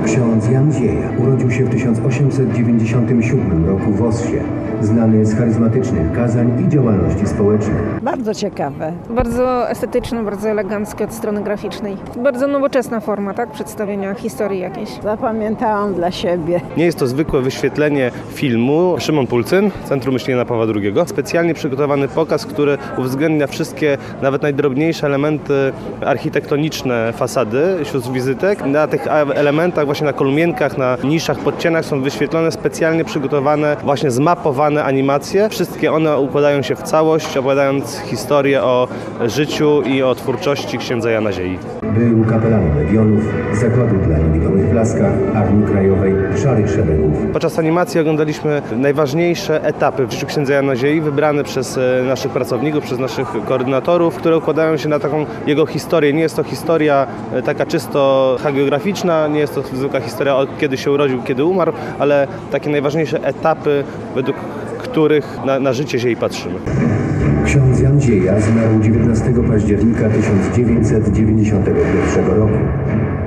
Ksiądz Jan Zieja urodził się w 1897 roku w Ossie. Znany z charyzmatycznych kazań i działalności społecznej. Bardzo ciekawe. Bardzo estetyczne, bardzo eleganckie od strony graficznej. Bardzo nowoczesna forma, tak? Przedstawienia historii jakiejś. Zapamiętałam dla siebie. Nie jest to zwykłe wyświetlenie filmu. Szymon Pulcyn, Centrum Myślenia Pawła II. Specjalnie przygotowany pokaz, który uwzględnia wszystkie, nawet najdrobniejsze elementy architektoniczne fasady wśród wizytek. Na tych elementach, właśnie na kolumienkach, na niszach, podcienach są wyświetlone specjalnie przygotowane, właśnie zmapowane animacje. Wszystkie one układają się w całość, opowiadając historię o życiu i o twórczości księdza Jana Ziei. Był kapelanem Legionów, Zakładu dla Niewidomych w Laskach, Armii Krajowej, Szarych Szeregów. Podczas animacji oglądaliśmy najważniejsze etapy w życiu księdza Jana Ziei, wybrane przez naszych pracowników, przez naszych koordynatorów, które układają się na taką jego historię. Nie jest to historia taka czysto hagiograficzna, nie jest to zwykła historia, kiedy się urodził, kiedy umarł, ale takie najważniejsze etapy, według których na życie Ziei patrzymy. Ksiądz Jan Zieja zmarł 19 października 1991 roku.